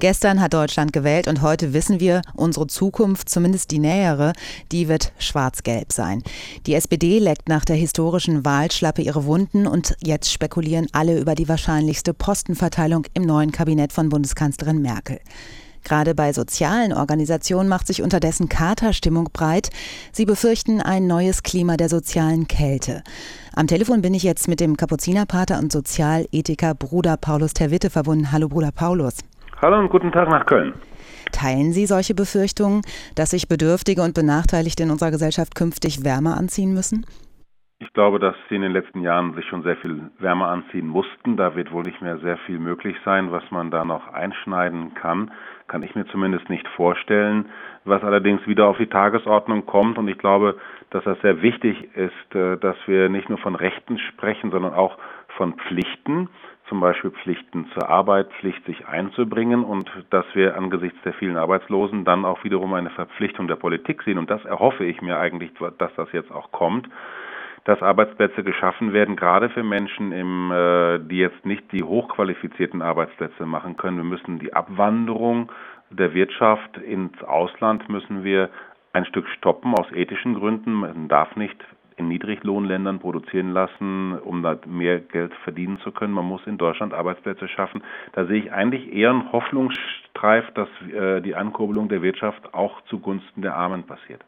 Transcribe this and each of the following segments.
Gestern hat Deutschland gewählt und heute wissen wir, unsere Zukunft, zumindest die nähere, die wird schwarz-gelb sein. Die SPD leckt nach der historischen Wahlschlappe ihre Wunden und jetzt spekulieren alle über die wahrscheinlichste Postenverteilung im neuen Kabinett von Bundeskanzlerin Merkel. Gerade bei sozialen Organisationen macht sich unterdessen Katerstimmung breit. Sie befürchten ein neues Klima der sozialen Kälte. Am Telefon bin ich jetzt mit dem Kapuzinerpater und Sozialethiker Bruder Paulus Terwitte verbunden. Hallo Bruder Paulus. Hallo und guten Tag nach Köln. Teilen Sie solche Befürchtungen, dass sich Bedürftige und Benachteiligte in unserer Gesellschaft künftig wärmer anziehen müssen? Ich glaube, dass sie in den letzten Jahren sich schon sehr viel wärmer anziehen mussten. Da wird wohl nicht mehr sehr viel möglich sein, was man da noch einschneiden kann ich mir zumindest nicht vorstellen. Was allerdings wieder auf die Tagesordnung kommt, und ich glaube, dass das sehr wichtig ist, dass wir nicht nur von Rechten sprechen, sondern auch von Pflichten, zum Beispiel Pflichten zur Arbeit, Pflicht sich einzubringen, und dass wir angesichts der vielen Arbeitslosen dann auch wiederum eine Verpflichtung der Politik sehen, und das erhoffe ich mir eigentlich, dass das jetzt auch kommt, dass Arbeitsplätze geschaffen werden, gerade für Menschen, die jetzt nicht die hochqualifizierten Arbeitsplätze machen können. Wir müssen die Abwanderung der Wirtschaft ins Ausland müssen wir ein Stück stoppen aus ethischen Gründen. Man darf nicht in Niedriglohnländern produzieren lassen, um da mehr Geld verdienen zu können. Man muss in Deutschland Arbeitsplätze schaffen. Da sehe ich eigentlich eher einen Hoffnungsstreif, dass die Ankurbelung der Wirtschaft auch zugunsten der Armen passiert.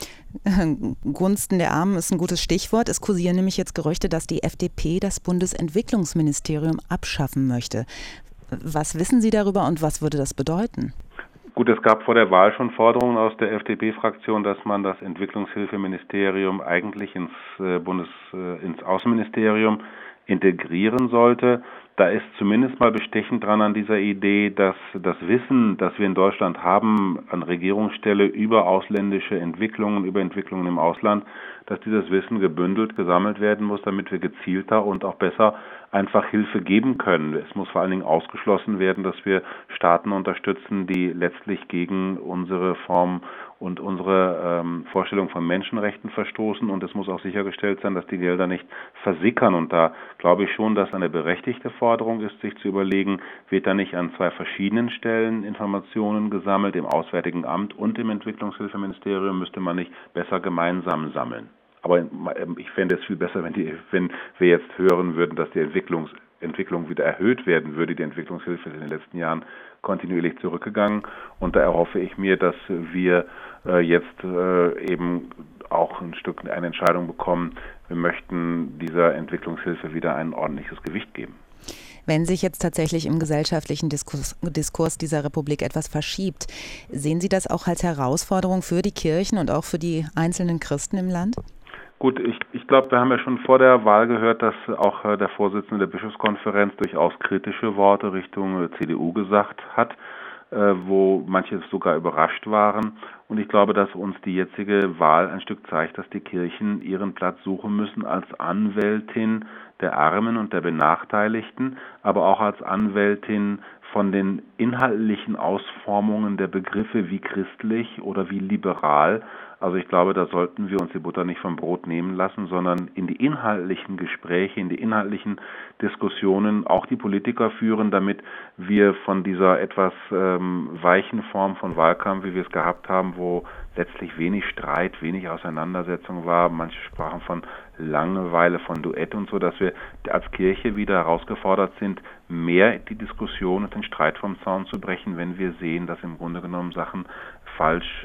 Gunsten der Armen ist ein gutes Stichwort. Es kursieren nämlich jetzt Gerüchte, dass die FDP das Bundesentwicklungsministerium abschaffen möchte. Was wissen Sie darüber und was würde das bedeuten? Gut, es gab vor der Wahl schon Forderungen aus der FDP-Fraktion, dass man das Entwicklungshilfeministerium eigentlich ins Außenministerium integrieren sollte. Da ist zumindest mal bestechend dran an dieser Idee, dass das Wissen, das wir in Deutschland haben an Regierungsstelle über ausländische Entwicklungen, über Entwicklungen im Ausland, dass dieses Wissen gebündelt, gesammelt werden muss, damit wir gezielter und auch besser einfach Hilfe geben können. Es muss vor allen Dingen ausgeschlossen werden, dass wir Staaten unterstützen, die letztlich gegen unsere Form und unsere Vorstellung von Menschenrechten verstoßen, und es muss auch sichergestellt sein, dass die Gelder nicht versickern, und da glaube ich schon, dass eine berechtigte Forderung ist, sich zu überlegen, wird da nicht an zwei verschiedenen Stellen Informationen gesammelt, im Auswärtigen Amt und im Entwicklungshilfeministerium, müsste man nicht besser gemeinsam sammeln. Aber ich fände es viel besser, wenn wir jetzt hören würden, dass die Entwicklung wieder erhöht werden würde. Die Entwicklungshilfe ist in den letzten Jahren kontinuierlich zurückgegangen, und da erhoffe ich mir, dass wir jetzt eben auch ein Stück eine Entscheidung bekommen, wir möchten dieser Entwicklungshilfe wieder ein ordentliches Gewicht geben. Wenn sich jetzt tatsächlich im gesellschaftlichen Diskurs dieser Republik etwas verschiebt, sehen Sie das auch als Herausforderung für die Kirchen und auch für die einzelnen Christen im Land? Gut, ich glaube, wir haben ja schon vor der Wahl gehört, dass auch der Vorsitzende der Bischofskonferenz durchaus kritische Worte Richtung CDU gesagt hat, wo manche sogar überrascht waren. Und ich glaube, dass uns die jetzige Wahl ein Stück zeigt, dass die Kirchen ihren Platz suchen müssen als Anwältin der Armen und der Benachteiligten, aber auch als Anwältin von den inhaltlichen Ausformungen der Begriffe wie christlich oder wie liberal. Also ich glaube, da sollten wir uns die Butter nicht vom Brot nehmen lassen, sondern in die inhaltlichen Gespräche, in die inhaltlichen Diskussionen auch die Politiker führen, damit wir von dieser etwas weichen Form von Wahlkampf, wie wir es gehabt haben, wo letztlich wenig Streit, wenig Auseinandersetzung war. Manche sprachen von Langeweile, von Duett und so, dass wir als Kirche wieder herausgefordert sind, mehr die Diskussion und den Streit vom Zaun zu brechen, wenn wir sehen, dass im Grunde genommen Sachen falsch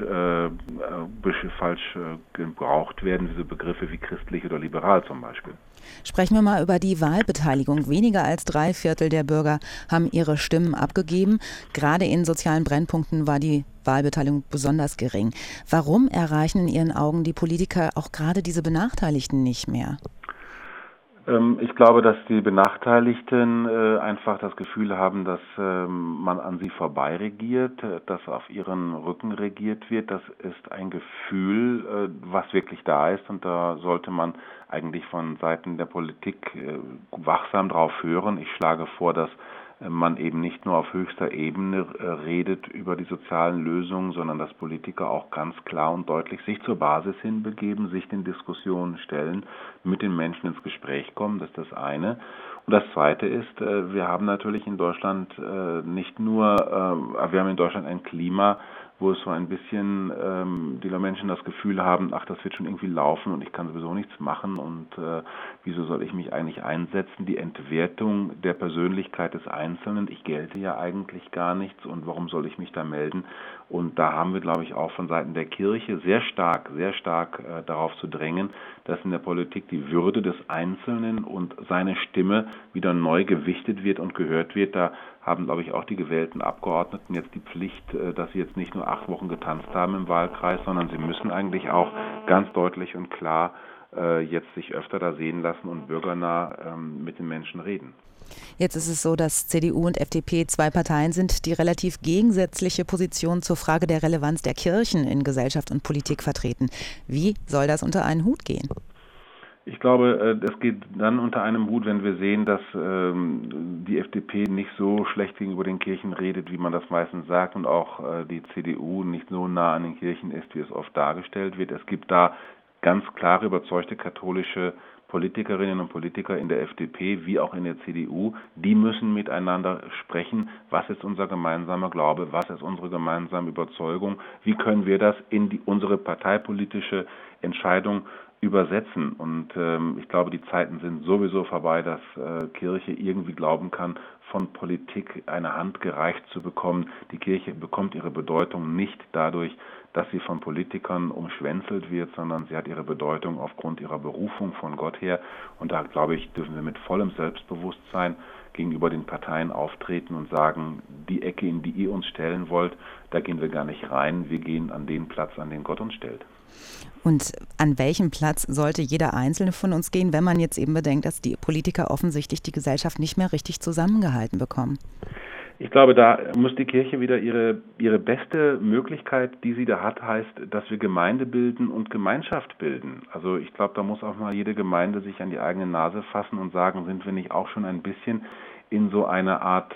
gebraucht werden, diese Begriffe wie christlich oder liberal zum Beispiel. Sprechen wir mal über die Wahlbeteiligung. Weniger als 3/4 der Bürger haben ihre Stimmen abgegeben. Gerade in sozialen Brennpunkten war die Wahlbeteiligung besonders gering. Warum erreichen in Ihren Augen die Politiker auch gerade diese Benachteiligten nicht mehr? Ich glaube, dass die Benachteiligten einfach das Gefühl haben, dass man an sie vorbei regiert, dass auf ihren Rücken regiert wird. Das ist ein Gefühl, was wirklich da ist, und da sollte man eigentlich von Seiten der Politik wachsam drauf hören. Ich schlage vor, dass man eben nicht nur auf höchster Ebene redet über die sozialen Lösungen, sondern dass Politiker auch ganz klar und deutlich sich zur Basis hinbegeben, sich den Diskussionen stellen, mit den Menschen ins Gespräch kommen. Das ist das eine. Und das Zweite ist, wir haben natürlich in Deutschland wir haben in Deutschland ein Klima, wo es so ein bisschen die Menschen das Gefühl haben, ach, das wird schon irgendwie laufen und ich kann sowieso nichts machen und wieso soll ich mich eigentlich einsetzen? Die Entwertung der Persönlichkeit des Einzelnen, ich gelte ja eigentlich gar nichts und warum soll ich mich da melden? Und da haben wir, glaube ich, auch von Seiten der Kirche sehr stark darauf zu drängen, dass in der Politik die Würde des Einzelnen und seine Stimme wieder neu gewichtet wird und gehört wird. Da haben, glaube ich, auch die gewählten Abgeordneten jetzt die Pflicht, dass sie jetzt nicht nur 8 Wochen getanzt haben im Wahlkreis, sondern sie müssen eigentlich auch ganz deutlich und klar jetzt sich öfter da sehen lassen und bürgernah mit den Menschen reden. Jetzt ist es so, dass CDU und FDP 2 Parteien sind, die relativ gegensätzliche Positionen zur Frage der Relevanz der Kirchen in Gesellschaft und Politik vertreten. Wie soll das unter einen Hut gehen? Ich glaube, das geht dann unter einem Hut, wenn wir sehen, dass die FDP nicht so schlecht gegenüber den Kirchen redet, wie man das meistens sagt, und auch die CDU nicht so nah an den Kirchen ist, wie es oft dargestellt wird. Es gibt da ganz klare, überzeugte katholische Politikerinnen und Politiker in der FDP wie auch in der CDU, die müssen miteinander sprechen, was ist unser gemeinsamer Glaube, was ist unsere gemeinsame Überzeugung, wie können wir das in unsere parteipolitische Entscheidung übersetzen. Und ich glaube, die Zeiten sind sowieso vorbei, dass Kirche irgendwie glauben kann, von Politik eine Hand gereicht zu bekommen. Die Kirche bekommt ihre Bedeutung nicht dadurch, dass sie von Politikern umschwänzelt wird, sondern sie hat ihre Bedeutung aufgrund ihrer Berufung von Gott her. Und da, glaube ich, dürfen wir mit vollem Selbstbewusstsein gegenüber den Parteien auftreten und sagen, die Ecke, in die ihr uns stellen wollt, da gehen wir gar nicht rein. Wir gehen an den Platz, an den Gott uns stellt. Und an welchem Platz sollte jeder Einzelne von uns gehen, wenn man jetzt eben bedenkt, dass die Politiker offensichtlich die Gesellschaft nicht mehr richtig zusammengehalten bekommen? Ich glaube, da muss die Kirche wieder ihre beste Möglichkeit, die sie da hat, heißt, dass wir Gemeinde bilden und Gemeinschaft bilden. Also ich glaube, da muss auch mal jede Gemeinde sich an die eigene Nase fassen und sagen, sind wir nicht auch schon ein bisschen in so eine Art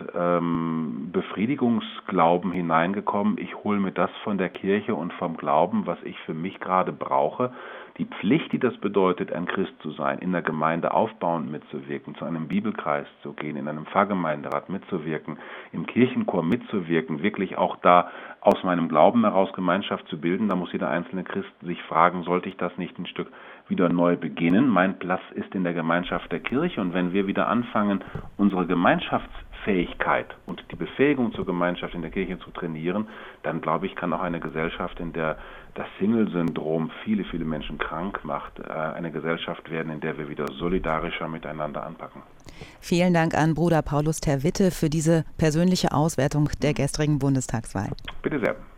Befriedigungsglauben hineingekommen. Ich hole mir das von der Kirche und vom Glauben, was ich für mich gerade brauche. Die Pflicht, die das bedeutet, ein Christ zu sein, in der Gemeinde aufbauend mitzuwirken, zu einem Bibelkreis zu gehen, in einem Pfarrgemeinderat mitzuwirken, im Kirchenchor mitzuwirken, wirklich auch da aus meinem Glauben heraus Gemeinschaft zu bilden. Da muss jeder einzelne Christ sich fragen, sollte ich das nicht ein Stück wieder neu beginnen? Mein Platz ist in der Gemeinschaft der Kirche und wenn wir wieder anfangen, unsere Gemeinschaftsfähigkeit und die Befähigung zur Gemeinschaft in der Kirche zu trainieren, dann glaube ich, kann auch eine Gesellschaft, in der das Single-Syndrom viele, viele Menschen krank macht, eine Gesellschaft werden, in der wir wieder solidarischer miteinander anpacken. Vielen Dank an Bruder Paulus Terwitte für diese persönliche Auswertung der gestrigen Bundestagswahl. Bitte sehr.